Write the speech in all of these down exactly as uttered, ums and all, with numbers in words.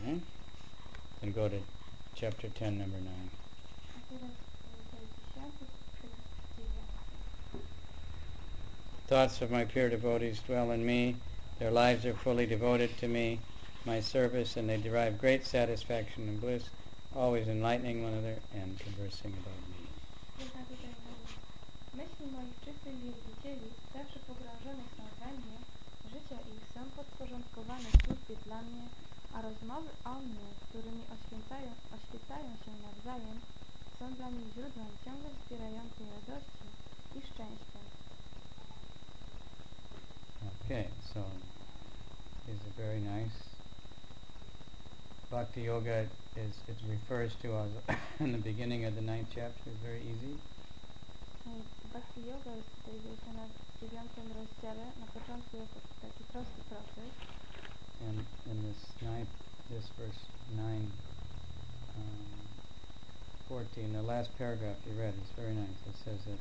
Hmm? And go to chapter ten, number nine. A teraz rozdział dziesiąty, tekst dziewiąty. Thoughts of my pure devotees dwell in me. Their lives are fully devoted to me, my service, and they derive great satisfaction and bliss, always enlightening one another and conversing about me. Jedna tutaj mówi: myśli moich czystych wielbicieli zawsze pogrążone są we mnie, życia ich są podporządkowane służbie dla mnie, a rozmowy o mnie, którymi oświęcają, oświecają się nawzajem, są dla nich źródłem ciągle wspierającej radości i szczęścia. Okay, so is a very nice. Bhakti Yoga is it refers to us in the beginning of the ninth chapter. It's very easy. Bhakti Yoga jest tutaj wyjaśniona w dziewiątym rozdziale, na początku jako taki prosty proces. And in this ninth, this verse nine, um, fourteen, the last paragraph you read is very nice. It says that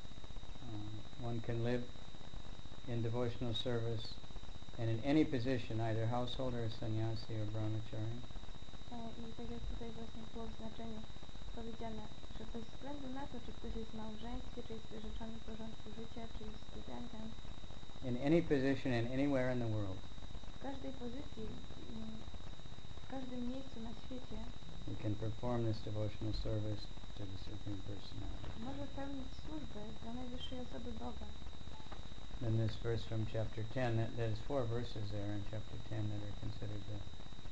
uh, one can live in devotional service and in any position, either householder, sannyasi, or brahmachari. I tak jak tutaj właśnie było w znaczeniu powiedziane, że bez względu na to, czy ktoś jest w małżeństwie, czy jest wyrzeczony porządku życia, czy jest studentem, in any position and anywhere in the world, w każdej pozycji, w każdym miejscu na świecie, you can perform this devotional service to the Supreme Personality. może pełnić służbę dla najwyższej osoby Boga. Then this verse from chapter ten, that, there's four verses there in chapter ten that are considered the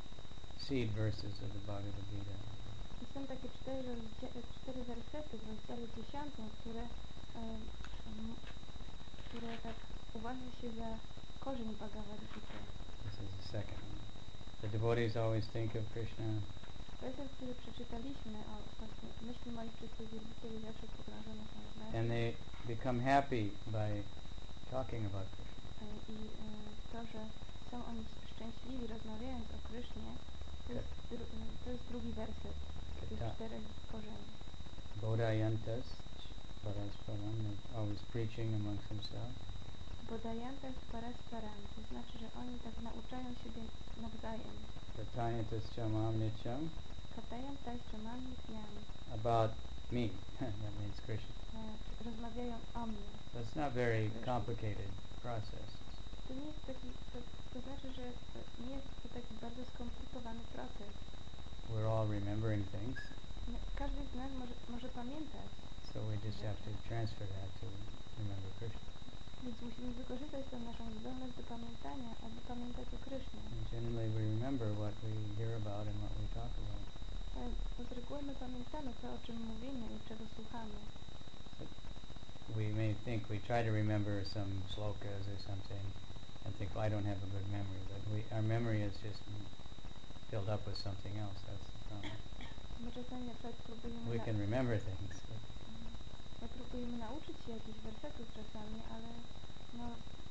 seed verses of the Bhagavad Gita. I są takie cztery, cztery wersety w rozdziale dziesiątym, które, um, um, które tak uważa się za korzeń Bhagavad Gita. This is the second one. The devotees always think of Krishna. Werset, który przeczytaliśmy, o właśnie myśli moich czystych wielbicieli zawsze pogrążone są w nas. And they become happy by talking about Krishna. I y, to, że są oni szczęśliwi rozmawiając o Krysznie, to jest, dru, to jest drugi werset z tych czterech korzeni. Bodhayantas parasparam, always preaching amongst themselves. Bodhayantas parasparam, to znaczy, że oni tak nauczają siebie nawzajem. Kathayantas chamam nityam. Kathayantas chamam nityam. About me. That means Krishna. E, rozmawiają o mnie. So it's not very complicated process. To nie jest taki, to, to znaczy, że to nie jest to taki bardzo skomplikowany proces. We're all remembering things. Każdy z nas może, może pamiętać. So we just have to transfer that to remember Krishna. Więc musimy wykorzystać tę naszą zdolność do pamiętania, aby pamiętać o Krysznie. And generally we remember what we hear about and what we talk about. Bo z reguły my pamiętamy to, o czym mówimy i czego słuchamy. So we may think we try to remember some slokas or something and think, well, I don't have a good memory, but we, our memory is just filled up with something else. That's the problem. My czasami na przykład próbujemy... We can remember things. But my próbujemy nauczyć się jakichś wersetów czasami, ale no,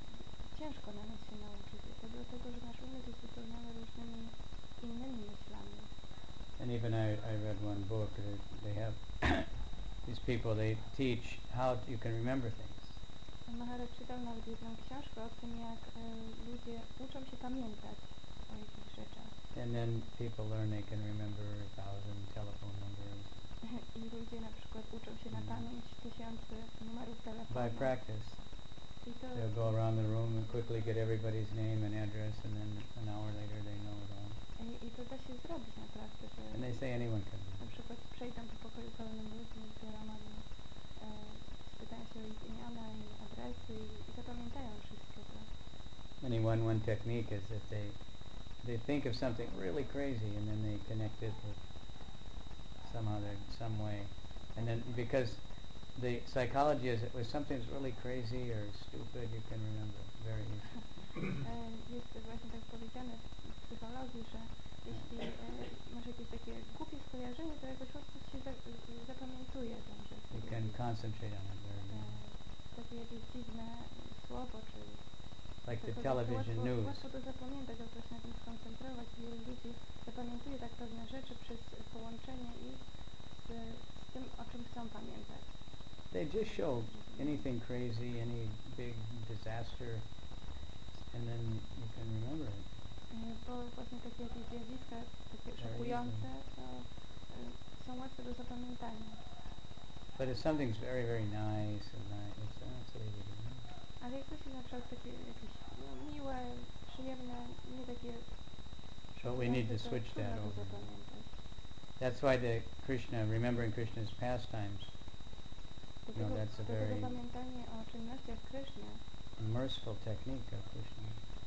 ciężko na nas się nauczyć. To dlatego, że nasz umysł jest wypełniony różnymi innymi myślami. And even I, I read one book that they have these people, they teach how to, you can remember things. Maharaj czytał nawet jedną książkę o tym, jak y, ludzie uczą się pamiętać o jakichś rzeczach. And then people learn they can remember a thousand telephone numbers. I ludzie na przykład uczą się na pamięć tysiące numerów telefonu. By practice. I to They'll go around the room and quickly get everybody's name and address, and then an hour later they know it all. I, i to da się zrobić naprawdę, że And they say anyone can do na it. przykład przejdą po pokoju pełnym ludzi wieloma, e, spytają się o ich imiona i adresy i, i zapamiętają wszystkie to. And one, one technique is that they they think of something really crazy and then they connect it with some other, some way. And then because the psychology is that when something's really crazy or stupid, you can remember it very easily. Jest właśnie tak powiedziane w psychologii, że jeśli e, masz jakieś takie głupie skojarzenie, to jakoś łatwo się za, zapamiętuje tę rzecz. You can concentrate on it very easily. Takie jakieś dziwne słowo, czy like the television łatwo, news. Łatwo to zapamiętać, łatwo się na tym skoncentrować. Wielu ludzi zapamiętuje tak pewne rzeczy przez połączenie ich z, z tym, o czym chcą pamiętać. They just show anything crazy, any big disaster, and then you can remember it. Bo właśnie takie jakieś zjawiska, wzruszające, to y, są łatwe do zapamiętania. But if something's very, very nice and nice, it's, uh, it's easy to remember. Ale jak coś jest na przykład takie jakieś no, miłe, przyjemne, nie takie So we need to to switch trudno that to over. zapamiętać. That's why the Krishna, remembering Krishna's pastimes, Dlatego, no, that's a dlatego very pamiętanie o czynnościach Kryszny merciful technique of Krishna.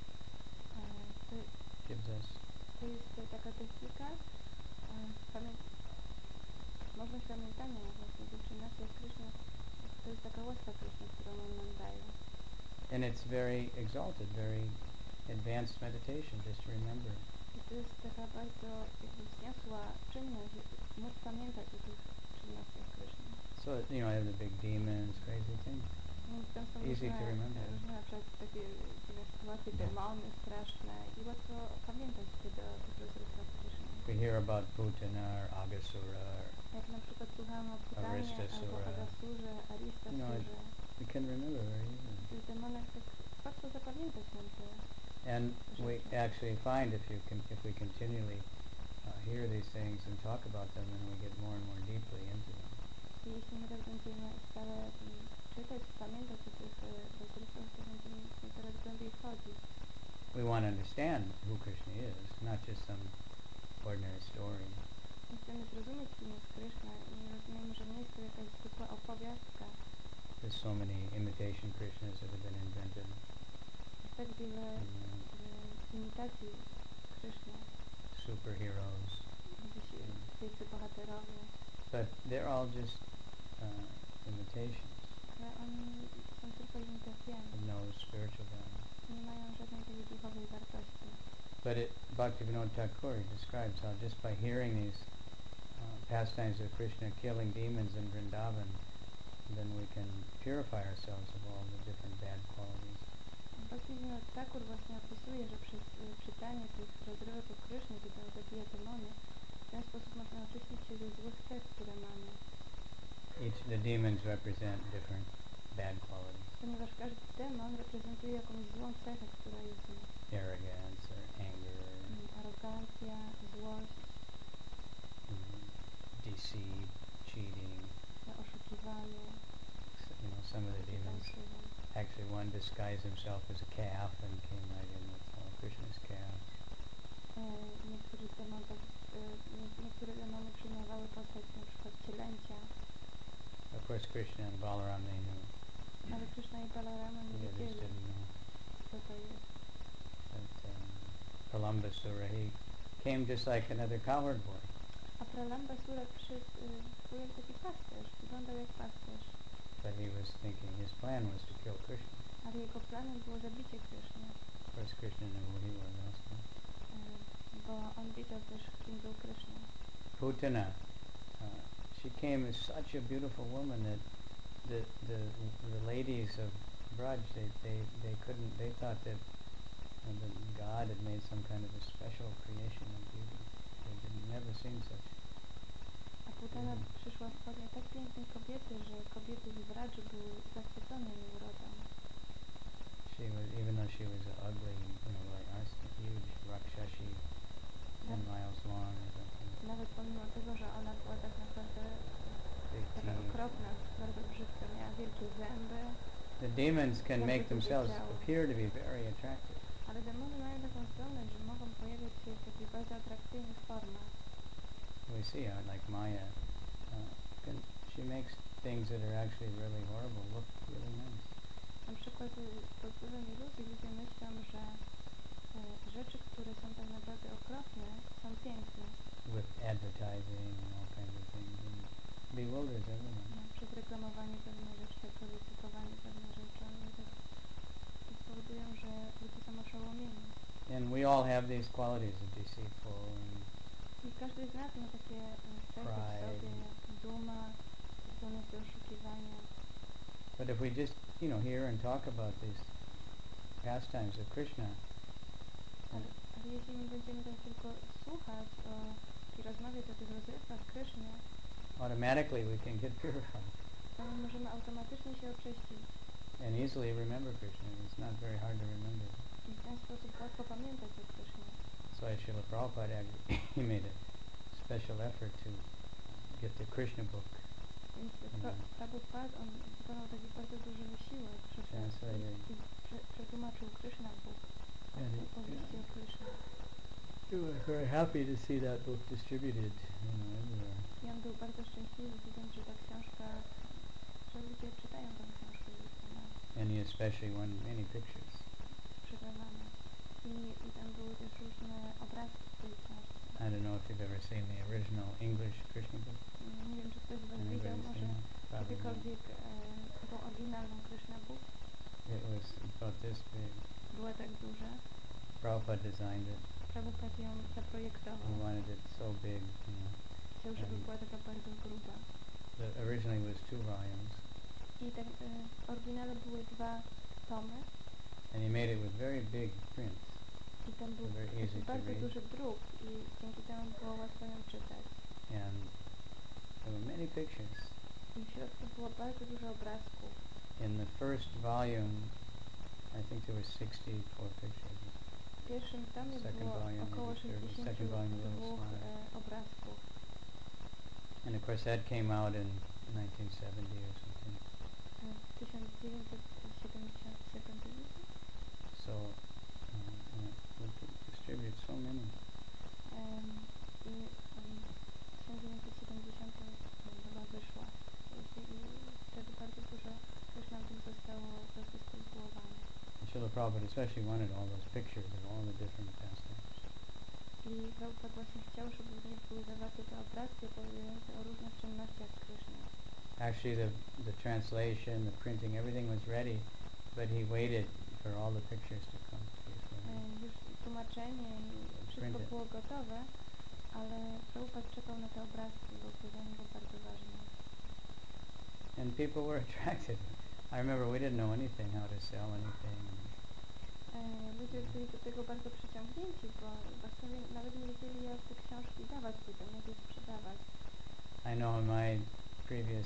e, to, Gives us to jest taka technika, e, pamię możliwość pamiętania właśnie tych czynnościach Kryszny, to jest taka łaska Kryszny, którą on nam daje. and it's very exalted, very advanced meditation, just to remember. I to jest taka bardzo jakby wzniosła czynność, móc pamiętać o tych czynnościach Kryszny. So, you know, I have the big demons, crazy things. Więc tam są Easy różne, to remember. różne na przykład takie dziwne sytuacje, demony straszne i łatwo pamiętać wtedy o tych rozrywkach Kryszny. We hear about Putana or Agasura, or Jak na przykład słuchamy o Putanie albo Agasurze, Aristasurze, we can remember very easily. o tych demonach, tak łatwo zapamiętać nam te And rzeczy. we actually find if you can, if we continually uh, hear these things and talk about them, then we get more and more deeply into them. I jeśli my tak będziemy stale um, czytać, pamiętać o tych e, rozrywkach, to będziemy coraz głębiej wchodzić. We want to understand who Krishna is, not just some ordinary story. My chcemy zrozumieć, kim jest Kryszna i rozumiemy, że nie jest to jakaś zwykła opowiastka. There's so many imitation Krishnas that have been invented. Jest tak wiele mm. imitacji Kryszny. Superheroes. Mm. Wielcy bohaterowie. But they're all just uh, imitations. Ale oni są tylko imitacjami. With no spiritual value. Nie mają żadnej takiej duchowej wartości. But it, Bhaktivinoda Thakur describes how just by hearing these uh, pastimes of Krishna killing demons in Vrindavan, then we can purify ourselves of all the different bad qualities. Bhaktivinoda Thakur właśnie opisuje, że przez y, czytanie tych rozrywek o Krysznie, kiedy on zabija demony, w ten sposób można oczyścić się ze złych cech, które mamy. Each the demons represent different bad qualities. Ponieważ każdy demon reprezentuje jakąś złą cechę, która jest w nim. Arrogance or anger. Mm, arogancja, złość. Mm, deceit, cheating. Oszukiwanie. You know, some of the demons. Actually, one disguised himself as a calf and came right in with all Krishna's calves. E, niektóre demony, e, niektóre demony przyjmowały postać na przykład cielęcia. Of course, Krishna and Balaram, they knew. Ale Krishna i Balarama nie The others wiedzieli, didn't know. co to jest. But um, Pralambasura, he came just like another cowherd boy. A Pralambasura przyszedł y, jak taki pasterz, wyglądał jak pasterz. But he was thinking his plan was to kill Krishna. Ale jego planem było zabicie Kryszny. Of course, Krishna knew who he was also. Y, bo on wiedział też, kim był Kryszna. Putana, uh, she came as such a beautiful woman that the the the ladies of Braj, they they they couldn't. They thought that uh, that God had made some kind of a special creation of beauty. They didn't never seen such. A Putana mm. przyszła w formie tak pięknej kobiety, że kobiety z Bradży były zachwycone jej urodą. She was, even though she was ugly, you know, like us, huge Rakshashi, ten no. miles long or something. Nawet pomimo tego, że ona była tak naprawdę taka okropna, bardzo brzydka, miała wielkie zęby. The demons can make themselves appear to be very attractive. Ale demony mają taką zdolność, że mogą pojawiać się w takich bardzo atrakcyjnych formach. We see how, like Maya, uh, can, she makes things that are actually really horrible look really nice. Na przykład pod wpływem iluzji ludzie myślą, że e, rzeczy, które są tak naprawdę okropne, są piękne. With advertising and all kinds of things, and bewilders everyone. No, przez reklamowanie pewnych rzeczy, tak glorifikowanie pewnych rzeczy, one tak powodują, że ludzie są oszołomieni. And we all have these qualities of deceitful and I każdy z nas ma takie cechy w sobie, duma, zdolność do oszukiwania. But if we just, you know, hear and talk about these pastimes of Krishna, ale, ale jeśli my będziemy tak tylko słuchać o, i rozmawiać o tych rozrywkach Kryszny, automatically we can get purified. To my możemy automatycznie się oczyścić. And easily remember Krishna. It's not very hard to remember. I w ten sposób łatwo pamiętać o Krysznie. That's why Srila Prabhupada, he made a special effort to get the Krishna book. Więc pra, Prabhupada, on wykonał taki bardzo duży wysiłek, żeby Translated. i, i prze, przetłumaczył Krishna Book, And it, opowieści o Krishna. we were very happy to see that book distributed, you know, everywhere. I on był bardzo szczęśliwy, widząc, że ta książka, że ludzie czytają tę książkę, że jest ona And he especially won many pictures. sprzedawana. I, I tam były też różne obrazki w tej książce. I don't know if you've ever seen the original English Krishna book. Nie wiem, czy ktoś z Was Anybody widział seen może it? Probably not. kiedykolwiek e, tą oryginalną Krishna Book. It was about this big. Była tak duża. Prabhupada designed it. Prabhupada ją zaprojektował. He wanted it so big, you know. Chciał, żeby And była taka bardzo gruba. the originally was two volumes. I tak e, w oryginale były dwa tomy. And he made it with very big prints. I tam był Very easy taki to bardzo read. duży druk i dzięki temu było łatwo ją czytać. And there were many pictures. I w środku było bardzo dużo obrazków. In the first volume, I think there were sixty-four pictures. W pierwszym tomie Second było volume, około maybe thirty. sześćdziesiąt Second volume, a little dwóch smaller. e, obrazków. And of course that came out in nineteen seventy or something. E, w tysiąc dziewięćset siedemdziesiątym siódmym. So, um, and it would distribute so many. Um, I um, w tysiąc dziewięćset siedemdziesiątym chyba wyszła. I, i wtedy bardzo dużo Krishna Book zostało rozdystrybuowane. And Srila Prabhupada especially wanted all those pictures of all the different pastimes. I Prabhupada właśnie chciał, żeby w nich były zawarte te obrazki opowiadające o różnych czynnościach Krishna. Actually, the the translation, the printing, everything was ready, but he waited for all the pictures to come before E, he już tłumaczenie i wszystko printed. było gotowe, ale Prabhupada czekał na te obrazki, bo to dla niego bardzo ważne. And people were attracted. I remember we didn't know anything, how to sell anything. E, ludzie byli do tego bardzo przyciągnięci, bo właściwie nawet nie wiedzieli, jak te książki dawać ludziom, jak je sprzedawać. I know in my previous,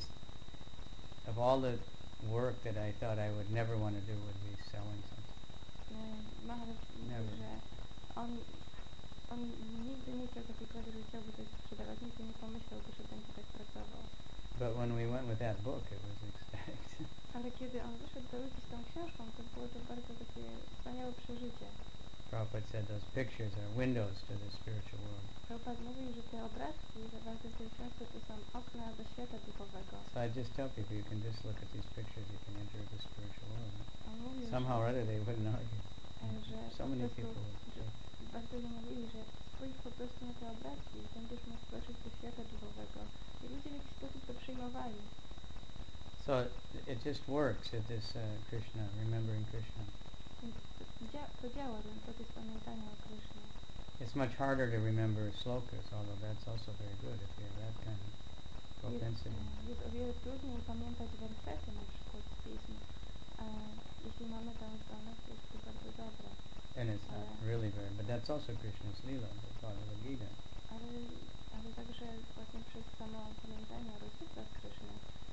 of all the work that I thought I would never want to do would be selling something. E, Maharaj mówi, Never. że on, on nigdy nie chciał takiej pracy, że chciałby coś sprzedawać, nigdy nie pomyślałby, że będzie tak pracował. But when we went with that book, it was ecstatic. Ale kiedy on wyszedł do ludzi z tą książką, to było to bardzo takie wspaniałe przeżycie. Prabhupada said those pictures are windows to the spiritual world. Prabhupada mówił, że te obrazki zawarte w tej książce to są okna do świata duchowego. So I just tell people, you can just look at these pictures, you can enter the spiritual world. On mówił, Somehow or że, other they wouldn't argue. e, że So po many prostu, people would że say. bardzo ludzie mówili, że spójrz po prostu na te obrazki i będziesz mógł wkroczyć do świata duchowego. I ludzie w jakiś sposób to przyjmowali. So it just works at this uh, Krishna, remembering Krishna. Więc to, dzia- to działa, ten proces pamiętania o Krysznie. It's much harder to remember slokas, although that's also very good if you have that kind of Jest, propensity. e, jest o wiele trudniej pamiętać wersety na przykład z pism. E, jeśli mamy tę zdolność, to jest to bardzo dobre. And it's not Ale, really very, but that's also Krishna's Leela, the Bhagavad Gita. ale, ale także właśnie przez samo pamiętanie o rozrywkach Kryszny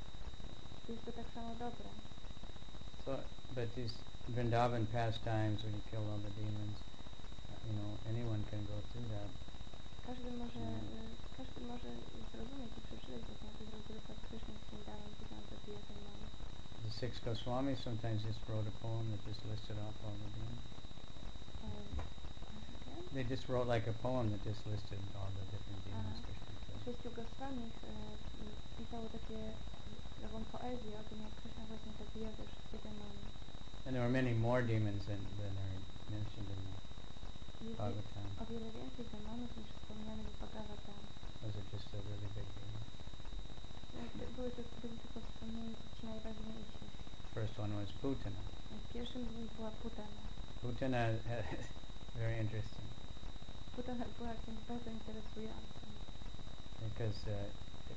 jest to tak samo dobre. So, but these Vrindavan pastimes when you kill all the demons, uh, you know, anyone can go through that. Każdy może, Mm. e, każdy może zrozumieć i przeczytać właśnie o tych rozrywkach Kryszny z Vrindavan, kiedy on zabija demonów. The six Goswamis sometimes just wrote a poem that just listed off all the demons. E, okay. They just wrote like a poem that just listed all the different demons Aha. Krishna killed. Sześciu Goswamich e, pisało takie, taką poezję o tym, jak Krishna właśnie zabija te wszystkie demony. And there were many more demons than, than are mentioned in the Jest Bhagavatam. o wiele więcej demonów niż wspomnianych w Bhagavatam. Those are just the really big demons. No, były, to, byli tylko wspomnieni ci najważniejsi. First one was Putana. Pierwszym z nich była Putana. Putana very interesting Putana była czymś bardzo interesującym. because uh,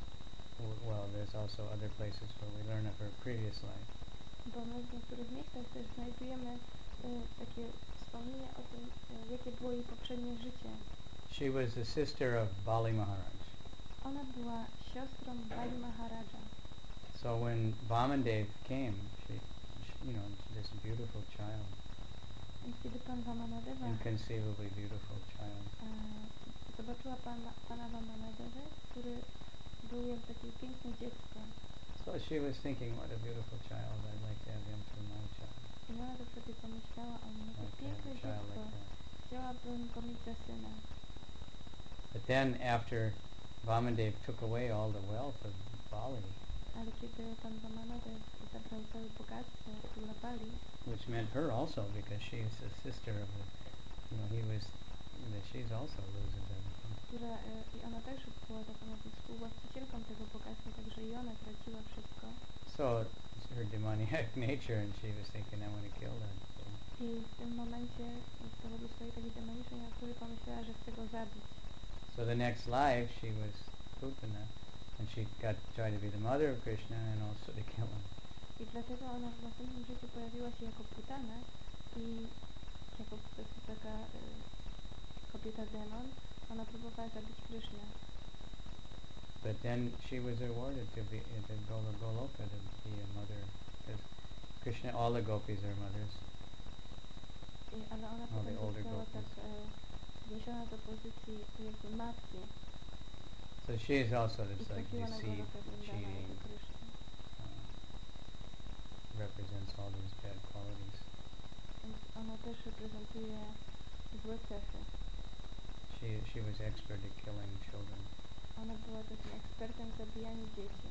w- well, there's also other places where we learn of her previous life. Bo my w niektórych miejscach też znajdujemy e, takie wspomnienia o tym, e, jakie było jej poprzednie życie. She was the sister of Bali Maharaj. Ona była siostrą Bali Maharaja. So when Vamandev came, she, she you know, this beautiful child, Więc kiedy pan Vamanadeva inconceivably beautiful child. e, zobaczył zobaczyła pana, pana Vamanadevę, który był jak takie piękne dziecko. So she was thinking, what a beautiful child, I'd like to have him for my child. I ona tak sobie pomyślała o nim, to Like to have piękne a child dziecko, like that. chciałabym go mieć za syna. But then after Vamadev took away all the wealth of Bali, Ale kiedy pan Vamanadev zabrał całe bogactwo króla Bali, which meant her also, because she is the sister of the, you know, he was, that she's also loses everything. która, e, i ona także była taką jakby współwłaścicielką tego bogactwa, także i ona traciła wszystko. So it's her demoniac nature, and she was thinking, I want to kill that fool. I w tym momencie z powodu swojej takiej demonicznej natury pomyślała, że chce go zabić. So the next life she was Putana, and she got tried to be the mother of Krishna and also to kill him. I dlatego ona w następnym życiu pojawiła się jako Putana i jako po prostu taka y, kobieta demon, ona próbowała zabić Krysznę. But then she was awarded to be to go to Goloka to be a mother, because Krishna, all the gopis are mothers. I, ale ona All potem the older została gopis. tak e, zniesiona do pozycji jakby matki So she is also i this like trafiła na deceit, Golokę Vrindana cheating, jako Kryszna. uh, represents all these bad qualities. Więc ona też reprezentuje złe cechy. She she was expert at killing children. Ona była takim ekspertem w zabijaniu dzieci.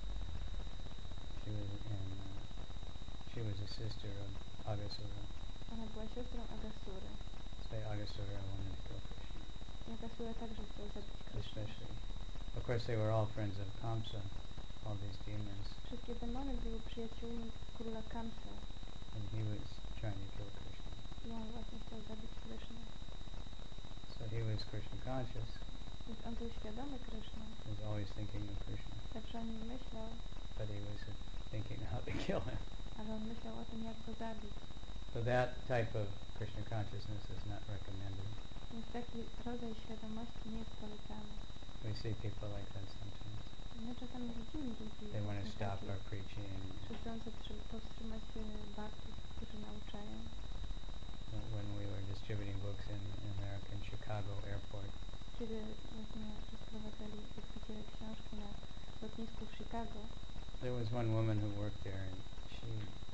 She was and uh, she was a sister of Agasura. Ona była siostrą Agasury. So Agasura wanted to kill Krishna. I Agasura także chciał zabić Krysznę. Especially, of course, they were all friends of Kamsa, all these demons, Wszystkie demony były przyjaciółmi króla Kamsa. and he was trying to kill Krishna. I on właśnie chciał zabić Krysznę. So he was Krishna conscious. Więc on był świadomy Kryszny. He was always thinking of Krishna, Zawsze o nim myślał, but he was uh, thinking how to kill him. ale on myślał o tym, jak go zabić. So that type of Krishna consciousness is not recommended. Więc taki rodzaj świadomości nie jest polecany. We see people like that sometimes. My czasami widzimy ludzi They want to właśnie stop takich, our preaching. chcących wstrzy- powstrzymać e, bhaktów, którzy nauczają. When we were distributing books in America, in Chicago airport, Kiedy właśnie rozprowadzali odbiciele książki na lotnisku w Chicago, there was one woman who worked there, and she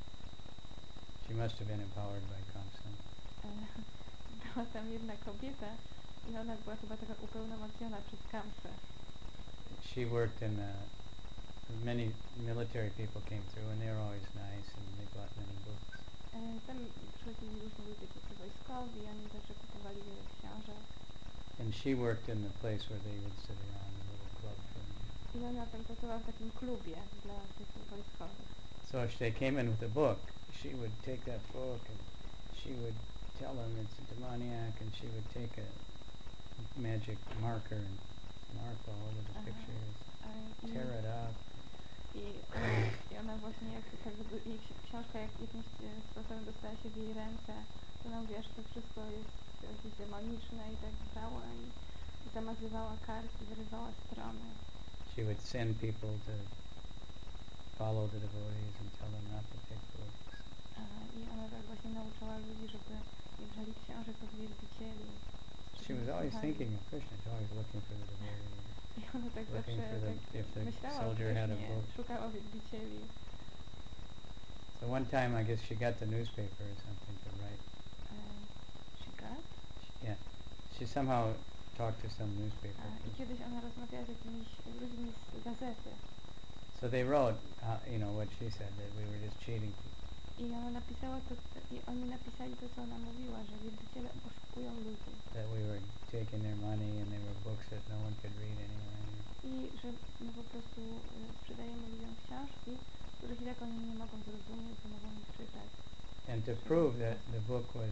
she must have been empowered by Kamsa. e, była tam jedna kobieta i ona była chyba taka upełnomocniona przez Kamsę. She worked in the, many military people came through, and they were always nice, and they bought many books. E, tam przychodzili różni ludzie tacy wojskowi, oni zawsze kupowali wiele książek. And she worked in the place where they would sit around, a little club for them. I ona tam pracowała w takim klubie dla tych wojskowych. So if they came in with a book, she would take that book and she would tell them it's a demoniac, and she would take a magic marker and mark all over the Aha. pictures, A, i, tear it up. i, I ona właśnie, jak tak, jej ksi- książka jak, jakimś e, sposobem dostała się w jej ręce, to ona mówiła, że to wszystko jest jakieś demoniczne i tak brała i zamazywała kartki, wyrywała strony. She would send people to follow the devotees and tell them not to take books. A, I ona tak właśnie nauczała ludzi, żeby nie brali książek od wielbicieli. She was always thinking of Krishna, she's always looking for the devotee. I ona tak Looking zawsze for the, tak if the myślała o soldier had a Krysznie, book. szukała wielbicieli. So one time, I guess she got the newspaper or something to write. Um, she got? She, yeah, she somehow talked to some newspaper. A, I kiedyś ona rozmawiała z jakimiś ludźmi z gazety. So they wrote, uh, you know, what she said, that we were just cheating people. I ona napisała to, i oni napisali to, co ona mówiła, że wielbiciele oszukują ludzi. That we were taking their money and they were books that no one could read anyway. I że my po prostu y, sprzedajemy ludziom książki, których i tak oni nie mogą zrozumieć, nie mogą ich czytać. And to prove that the book was,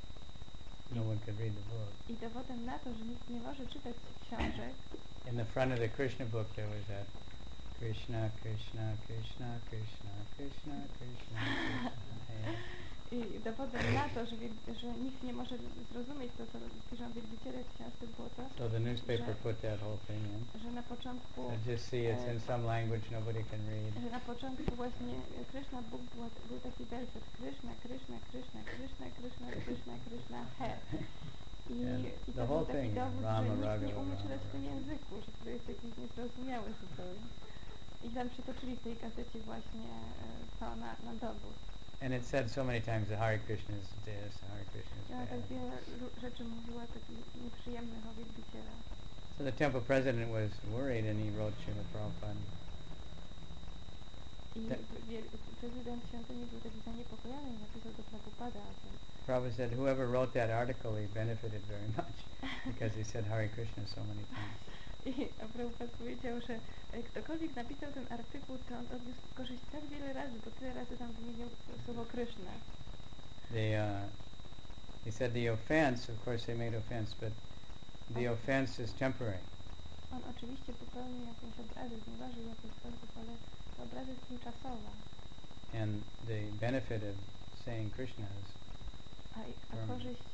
no one could read the book. I dowodem na to, że nikt nie może czytać książek, in the front of the Krishna book there was that Krishna, Krishna, Krishna, Krishna, Krishna, Krishna, Krishna. I dowodem na to, że, że nikt nie może zrozumieć to, co piszą wielbiciele w książce, było to, So the newspaper że, put that whole thing in. że na początku So just see, it's in some language nobody can read. że na początku właśnie Krishna Bóg był, był taki werset Krishna, Krishna, Krishna, Krishna, Krishna, Krishna, Krishna, He. I, And i the to whole był taki thing, dowód, Rama, że nikt Raghava, nie umie Rama, czytać w tym Raghava. języku, że to jest jakiś niezrozumiały zupełnie. I tam przytoczyli w tej gazecie właśnie e, to na, na dowód. And it said so many times that Hare Krishna is this, Hare Krishna is I ona tak bad. wiele ru- rzeczy mówiła takich nieprzyjemnych o wielbicielach. So the temple president was worried and he wrote Srila Prabhupada. I Te- wiel- prezydent świątyni był taki zaniepokojony i napisał do Prabhupada o tym. Prabhupada said whoever wrote that article, he benefited very much because he said Hare Krishna so many times. I a Prabhupada powiedział, że e, ktokolwiek napisał ten artykuł, to on odniósł korzyść tak wiele razy, bo tyle razy tam wymienił słowo Kryszna. The, uh, he said the offense, of course they made offense, but the O- offense is temporary. On oczywiście popełnił jakąś obrazę, znieważył w jakiś sposób, ale ta obraza jest tymczasowa. And the benefit of saying Krishna is A, i- a permanent. korzyść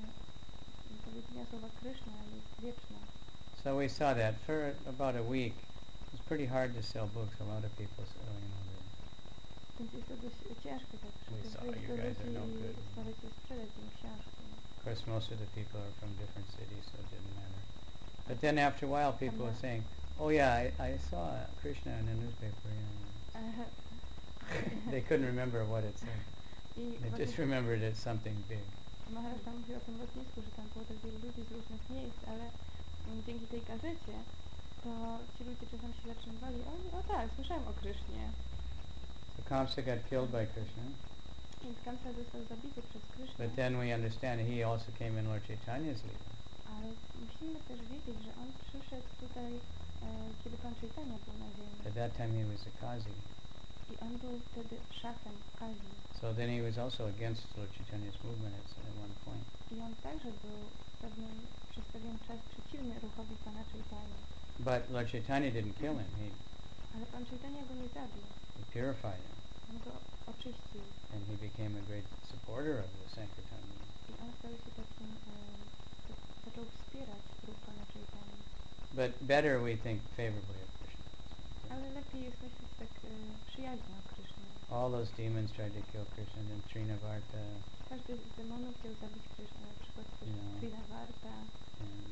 e, powiedzenia słowa Kryszna jest wieczna. So we saw that for about a week. It was pretty hard to sell books. A lot of people said, oh, you know, the, Więc jest to dość ciężko tak We przecież saw wyjść you do guys ludzi are no i good. starać się sprzedać im książki. of course, most of the people are from different cities, so it didn't matter. But then after a while, people were saying, oh yeah, I, I saw Krishna in the newspaper. You know. They couldn't remember what it said. I They właśnie just remembered it's something big. Maharaj tam mówił o tym lotnisku, że tam było tak wielu ludzi z różnych miejsc, ale mm, dzięki tej gazecie to ci ludzie czasem się zatrzymywali. O, o tak, słyszałem o Krysznie. So Kamsa got killed by Krishna. Więc Kamsa został zabity przez Krysznię. But then we understand he also came in Lord Chaitanya's Leela. Ale musimy też wiedzieć, że on przyszedł tutaj, e, kiedy Pan Chaitanya był na ziemi. At that time he was a Kazi. I on był wtedy szachem Kazi. So then he was also against Lord Chaitanya's movement at, at one point. I on także był w pewnym, przez pewien czas przeciwny ruchowi Pana Chaitanya. But Lord Chaitanya didn't kill him. He, Ale Pan Chaitanya go nie zabił. he purified him. On go oczyścił. And he became a great supporter of the Sankirtan movement. I on stał się takim, e, tak, zaczął wspierać ruch Pana Chaitanya. But better we think favorably of Krishna. Ale lepiej jest myśleć tak e, przyjaźnie o Krysznie. All those demons tried to kill Krishna, and Trinavarta, Każdy z demonów chciał zabić Kryszna, na przykład też No. Trinavarta, and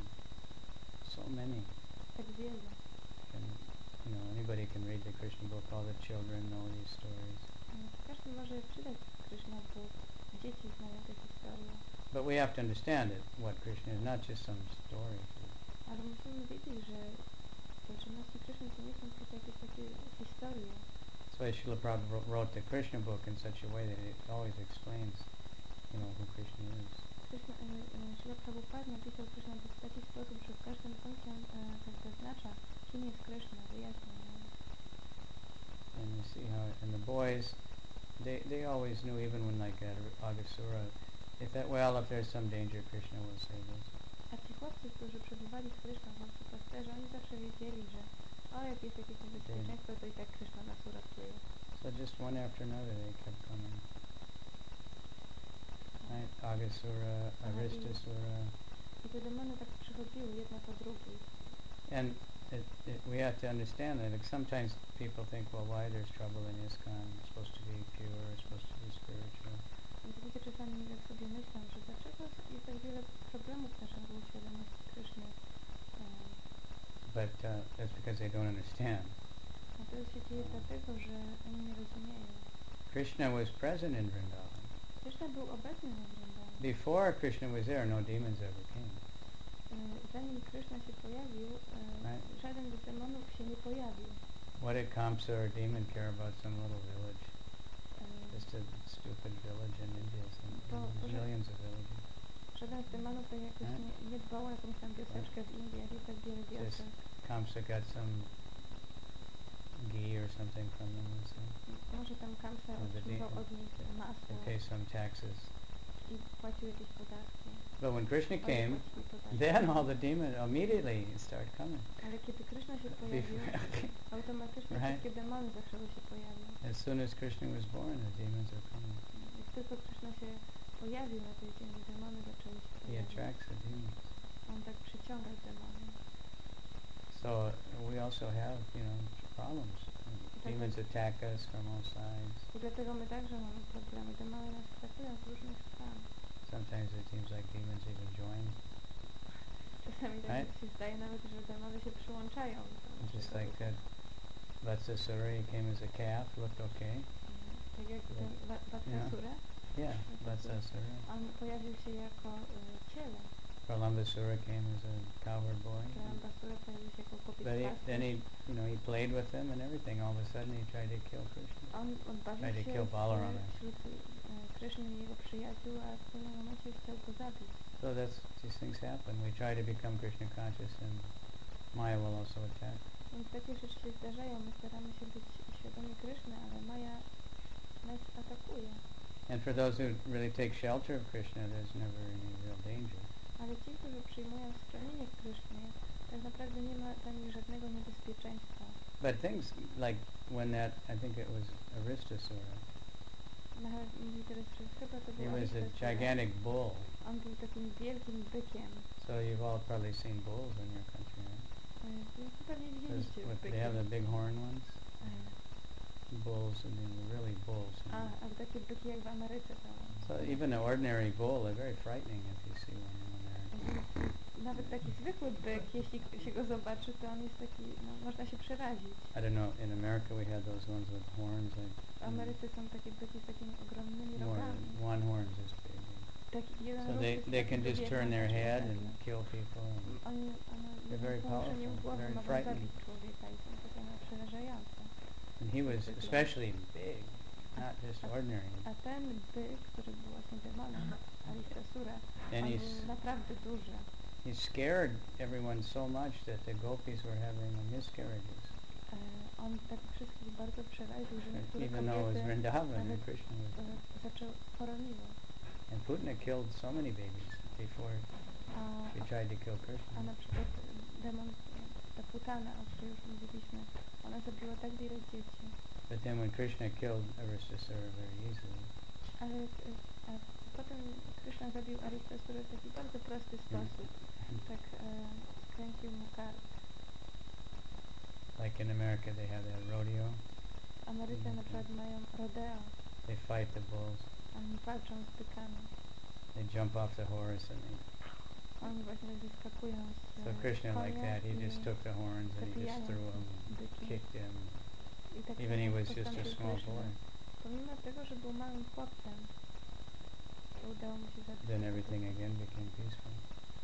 so many. tak wiele. Can, you know, anybody can read the Krishna book. All the children know these stories. E, Każdy może czytać Kryszna Book, dzieci znają te historie. But we have to understand it, what Krishna is, not just some story. Ale musimy wiedzieć, że te czynności Kryszny to nie są tylko jakieś takie historie. That's why Srila Prabhupada wrote the Krishna book in such a way that it always explains, you know, who Krishna is. Krishna, e, e, Srila Prabhupada napisał Kryszna Book w taki sposób, że w każdym punkcie on e, tak zaznacza, kim jest Kryszna, wyjaśnia nam. And you see how, and the boys, they they always knew, even when like at Agasura, if that well, if there's some danger, Krishna will save us. A ci chłopcy, którzy przebywali z Kryszną w łowcy pasterza, oni zawsze wiedzieli, że o, jak jest jakieś niebezpieczeństwo, to i tak Kryszna nas uratuje. So just one after another, they kept coming. Right? Agasura, Aristasura, I te demony tak przychodziły jedno po drugiej. and it, it, we have to understand that. Like sometimes people think, well, why there's trouble in ISKCON? It's supposed to be pure, it's supposed to be spiritual. Więc ludzie czasami jak sobie myślą, że dlaczego jest tak wiele problemów w naszym ruchu świadomości Kryszny. Um, But uh, that's because they don't understand. a to się dzieje Uh, dlatego, że oni nie rozumieją. Krishna was present in Vrindavan. Kryszna był obecny na Vrindavan. Before Krishna was there, no demons ever came. E, Zanim Kryszna się pojawił, e, Right. żaden z demonów się nie pojawił. What did Kamsa or demon care about some little village? E, Just a stupid village in India. Some, Bo- there's bo że- millions of villages. Żaden z demonów tak jakoś Right. nie, nie dbał o jakąś tam wioseczkę w Indiach, jest tak wiele Just wiosek. Kamsa got some ghee or something from them, let's say, M- Może tam Kamsa Or the otrzymywał de- od nich masło and pay some taxes. i płacił jakieś podatki. But when Krishna Oni came, płacili podatki. then all the demons immediately started coming. Ale kiedy Kryszna się pojawił, automatycznie Right. wszystkie demony zaczęły się pojawiać. As soon as Krishna was born, the demons are coming. Jak tylko Kryszna się pojawił na tej ziemi, demony zaczęły się He pojawiać. attracts the demons. On tak przyciąga demony. So uh, we also have, you know, problems. Demons attack us from all sides. I dlatego my także mamy problemy. Demony nas atakują z różnych stron. Sometimes it seems like demons even join Czasami tak Right? się zdaje nawet, że demowy się przyłączają do Just naszego like ducha. that Vatsasura, he came as a calf, looked okay. Mhm. Tak jak Yeah. ten Va- Vatsasura, Yeah, Vatsasura, Vatsasura. on pojawił się jako y, ciele. Pralambasura came as a cowherd boy. Pralambasura pojawił się jako chłopiec But he, then pasterz. he, you know, he played with them and everything. All of a sudden he tried to kill Krishna. On, on bawił Tried to się kill Balarama. w, wśród y, Kryszny i jego przyjaciół, a w pewnym momencie chciał go zabić. So that's, these things happen. We try to become Krishna conscious and Maya will also attack. Więc takie rzeczy się zdarzają. My staramy się być świadomi Kryszny, ale Maja nas atakuje. And for those who really take shelter of Krishna, there's never any real danger. Ale ci, którzy przyjmują schronienie w Krysznie, tak naprawdę nie ma dla nich żadnego niebezpieczeństwa. But things like when that, I think it was Aristasura, Nawet mówi teraz, że chyba to he był was a Aristasura. gigantic bull. On był takim wielkim bykiem. So you've all probably seen bulls in your country, right? E, Więc pewnie Those, widzieliście what, byki. they have the big horn ones. E, Bulls, I mean, the really bulls. You A, know. ale takie byki jak w Ameryce to... So even an ordinary bull, they're very frightening if you see one when they're. Nawet taki zwykły byk, jeśli się go zobaczy, to on jest taki, no, można się przerazić. I don't know. In America, we had those ones with horns, like. W Ameryce są takie byki z takimi ogromnymi More rogami. than one horn is this big. Taki jeden So róg they jest they taki can just długi, turn jak their nasz head wtedy. and kill people. And Oni, one they're very jednym poruszeniem powerful, głowy very mogą frightening. zabić człowieka i są takie no, przerażające. And he was especially big, not just A, ordinary. a ten byk, który był właśnie demonem, Aristasura, And on he's był naprawdę duży. he scared everyone so much that the gopis were having miscarriages. E, on tak wszystkich bardzo przeraził, że niektóre Even though it was kobiety Vrindavan nawet and Krishna was e, there. zaczęły, poroniły. And Putana killed so many babies before A, she tried to kill a Krishna. na przykład demon, ta Putana, o której już mówiliśmy, ona zabiła tak wiele dzieci. But then when Krishna killed Aristasura very easily, Ale a potem Krishna zabił Aristasurę w taki bardzo prosty sposób. Tak e, kręcił mu kark. like in America they have that rodeo. W Ameryce na przykład mają rodeo. They fight the bulls. Oni walczą z bykami. They jump off the horse and they. Oni właśnie tak wyskakują z So Krishna konia like that, he i just took the horns and he just zabijają threw them, byki. kicked him. I tak Even he samo was just a postąpił small Krishna. boy. Pomimo tego, że był małym chłopcem, to udało mu się zabić. Then everything again became peaceful.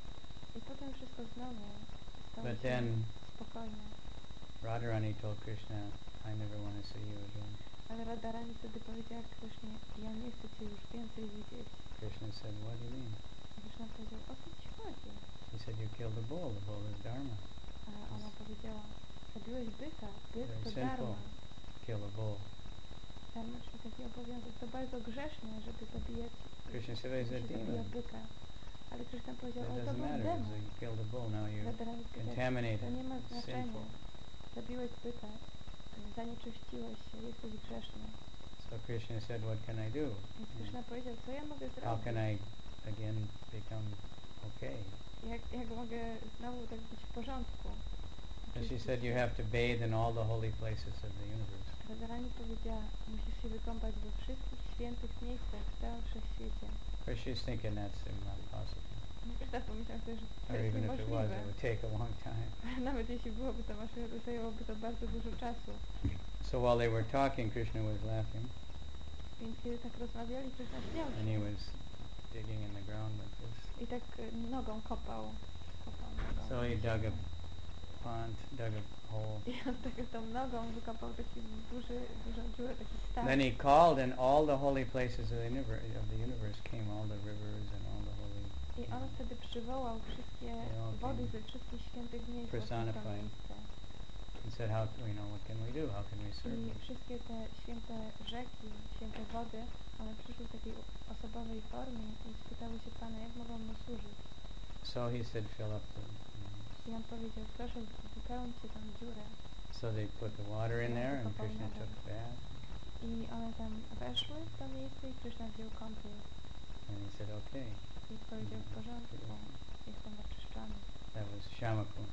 I potem wszystko znowu stało But się then spokojne. Radharani told Krishna, I never want to see you again. Ale Radharani wtedy powiedziała Krishnie, ja nie chcę Cię już więcej widzieć. Krishna said, what do you mean? Krishna powiedział, o co Ci chodzi? He said, you killed a bull. The bull is dharma. A ona powiedziała, zabiłeś byka, byk Very to sinful. dharma. Kill a bull. Dharma, czyli taki obowiązek, to bardzo grzeszne, żeby zabijać, Krishna said, żeby he's a się zabija demon. byka. Ale Krishna powiedział, It ale to doesn't był matter. So demon. you killed a bull. Now you Radharani powiedział, contaminated. to nie ma It's znaczenia. sinful. Zabiłeś byka, zanieczyściłeś się, jesteś grzeszny. So Krishna said, what can I do? Więc Krishna powiedział, co ja mogę How zrobić? can I again become okay? Jak, jak mogę znowu tak być w porządku? And she said, you have to bathe in all the holy places of the universe. Radharani powiedziała, musisz się wykąpać we wszystkich świętych miejscach w całym wszechświecie. Of course, she's thinking that's not possible. Krishna pomyślał sobie, że to Or jest even if it was, niemożliwe. it would take a long time. Nawet jeśli byłoby to możliwe, to zajęłoby to bardzo dużo czasu. So while they were talking, Krishna was laughing. Więc kiedy tak rozmawiali, Krishna śmiał And he się. was digging in the ground like this. I tak e, nogą kopał. kopał nogą. So he dug a pond, dug a hole. I on tak tą nogą wykopał taki duży, dużą dziurę, taki staw. Then he called, and all the holy places of the universe, of the universe came, all the rivers and all the holy. I on wtedy przywołał wszystkie wody ze wszystkich świętych miejsc właśnie w to miejsce. And said, how, you know, what can we do? How can we serve I them? wszystkie te święte rzeki, święte wody, one przyszły w takiej osobowej formie i spytały się Pana, jak mogą mu służyć. So he said, fill up the. I on powiedział, proszę wypełnijcie tą dziurę. So they put the water in there, and Krishna took a bath. I one tam weszły w to miejsce i Krishna wziął kąpiel. And he said, okay. I powiedział, w porządku, jestem oczyszczony. That was Shamakund.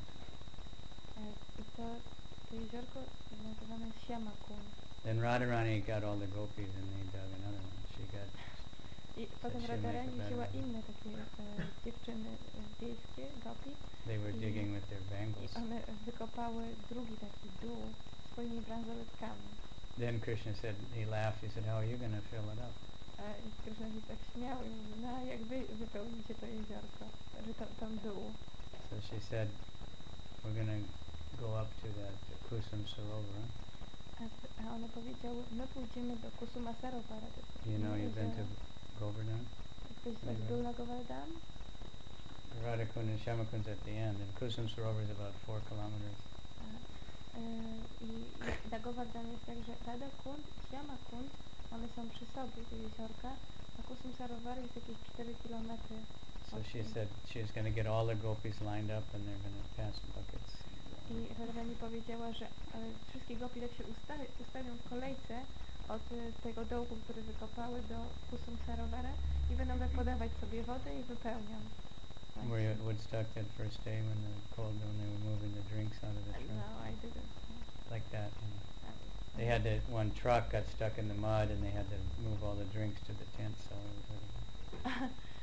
I to, to jeziorko nazywane jest Shyamakund. Then Radharani got all the gopis and they dug another one. She got I said potem she'll make a Radharani better wzięła one. inne takie e, dziewczyny e, wiejskie, gopi, They were i, digging with their i bangles. one wykopały drugi taki dół swoimi bransoletkami. Then Krishna said, he laughed, he said, how are you going to fill it up? E, I Krishna się tak śmiał i mówi, no a jak wy wypełnicie to jeziorko, że to, tą dół. So she said, we're going to go up to that Kusum Sarovar. A, a one powiedziały, my pójdziemy do Kusuma Sarovara, to jest takie You know, you've been to jezioro. Govardhan? Ktoś z was był na Govardhan? Radhakund and Shamakund's at the end, and Kusum Sarovar is about four kilometers. A, e, I i na Govardhan jest tak, że Radha Kund i Shama Kund, one są przy sobie, te jeziorka, a Kusum Sarovar jest jakieś cztery kilometry. So she said she's going to get all the gopis lined up and they're going to pass buckets. I Radharani powiedziała, że ale wszystkie gopi tak się usta- ustawią w kolejce od y, tego dołku, który wykopały do Kusum Sarovara i będą tak podawać sobie wodę i wypełnią. Were you at Woodstock that first day when the cold, when they were moving the drinks out of the truck? No, I didn't. Like that, you know. Uh, They had to, one truck got stuck in the mud and they had to move all the drinks to the tent, so it was really good.